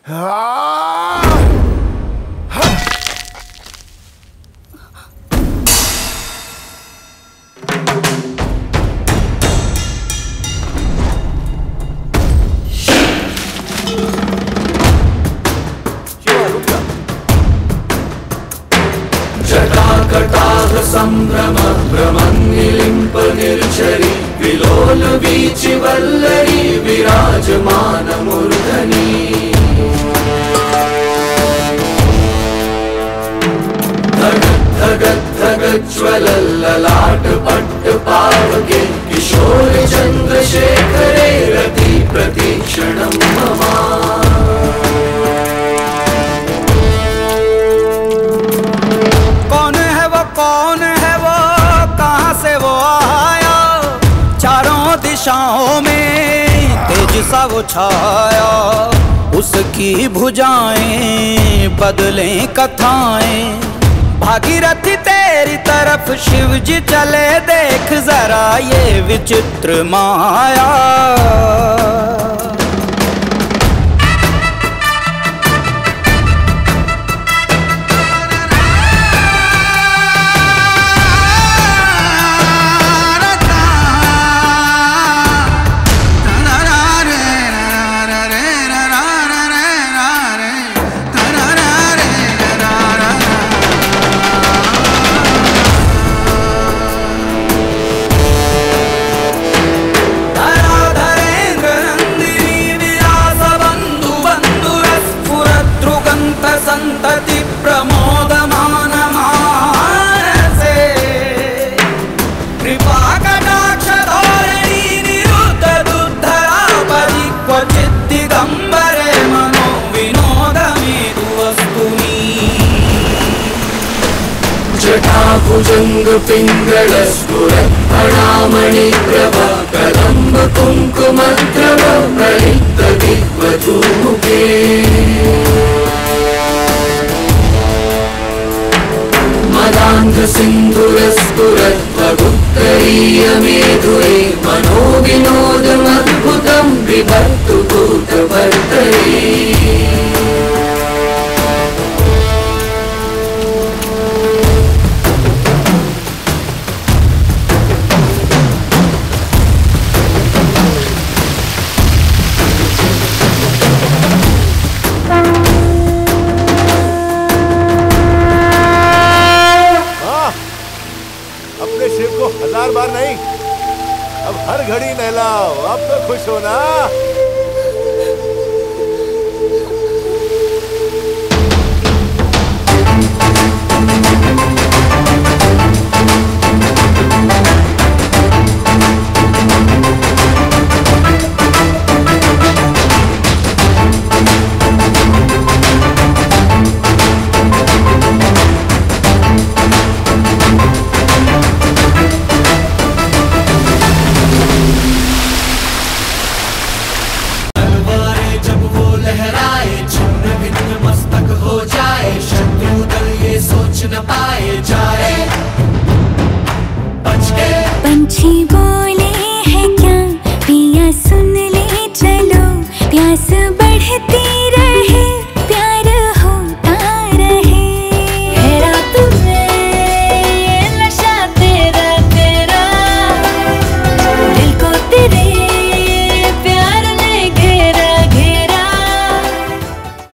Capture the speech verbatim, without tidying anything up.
जटाकटाह संभ्रम भ्रमन्निलिम्प निर्झरी विलोल वीचि वल्लरी विराजमान मूर्धनि धगत् धगत् धगत् ज्वलल्ललाट पट्ट पावके किशोर चन्द्रशेखरे रति प्रतीक्षणं मम। कौन है वो, कहाँ से वो आया, चारों दिशाओं में तेज सा वो छाया। उसकी भुजाएं बदलें कथाएं, भागीरथी तेरी तरफ शिव जी चले, देख जरा ये विचित्र माया। संतति प्रमोदमान मानसे कृपा कटाक्ष धोरणी निरुद्ध दुद्धरा परि क्वचित् दिगंबरे मनो विनोदमेतु वस्तुनि। जटाभुजंग पिंगल स्फुरत् फणामणि प्रभ कदम्ब कुंकुमद्रव प्रलिप्त दिग्वधूमुखे। मदान्ध सिन्धुरस्फुरद्वगुत्तरीय मेधुरे मनो विनोदमद्भुतं बिभर्तु भूतभर्तरे। अपने शिव को हजार बार नहीं, अब हर घड़ी नहलाओ, अब तो खुश हो ना।